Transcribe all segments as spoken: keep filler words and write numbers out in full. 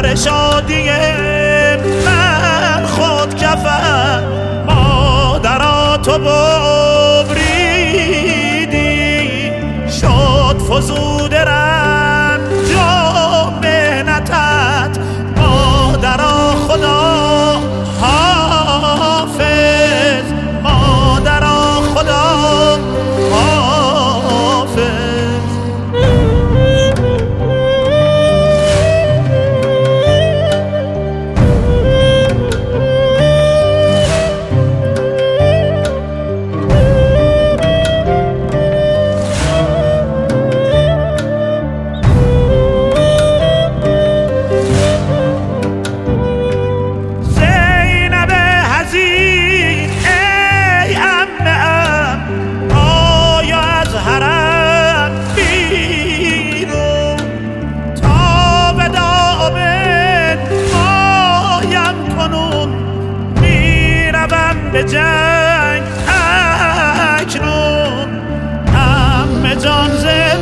بهر شادی من خود کفن مادراتو ببریدی، شد فزود رنج و مهنتت مادرا خدا حافظ، مادرا خدا حافظ. به جنگ اکنون عمه جان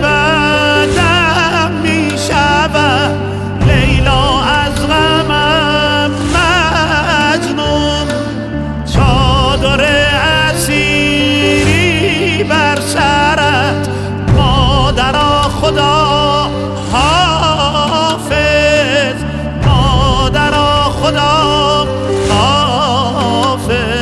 زبدم می شود، لیلا از غمم مجنون، چادر اسیری بر سرت مادرا خدا حافظ، مادرا خدا حافظ.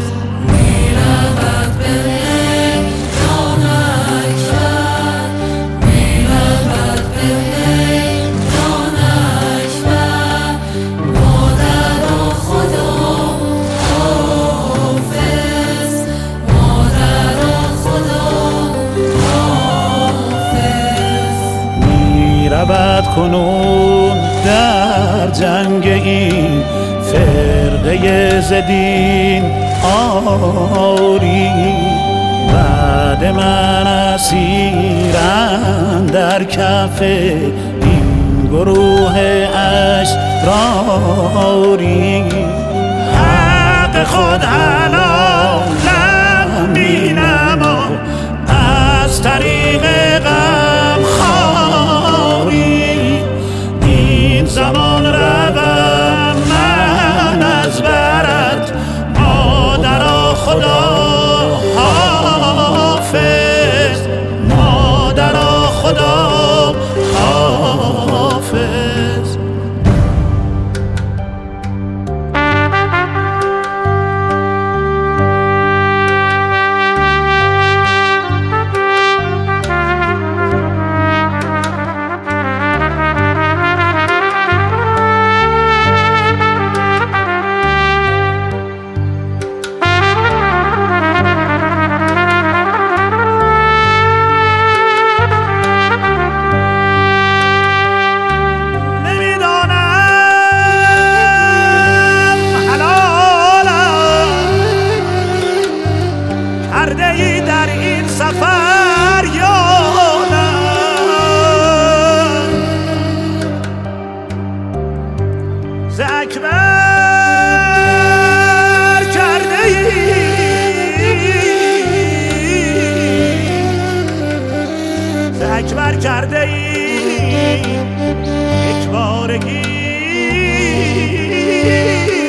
رود کنون در جنگ این فرقه زدین آری، بعد من اسیرم در کف این گروه اشراری، حق خود حلالم بینما از طریق غم خاری، این زمان روم من از برت مادرا خدا حافظ، مادرا خدا حافظ. در این سفر یادم ز اکبر کرده ای، ز اکبر کرده ای یک بارگی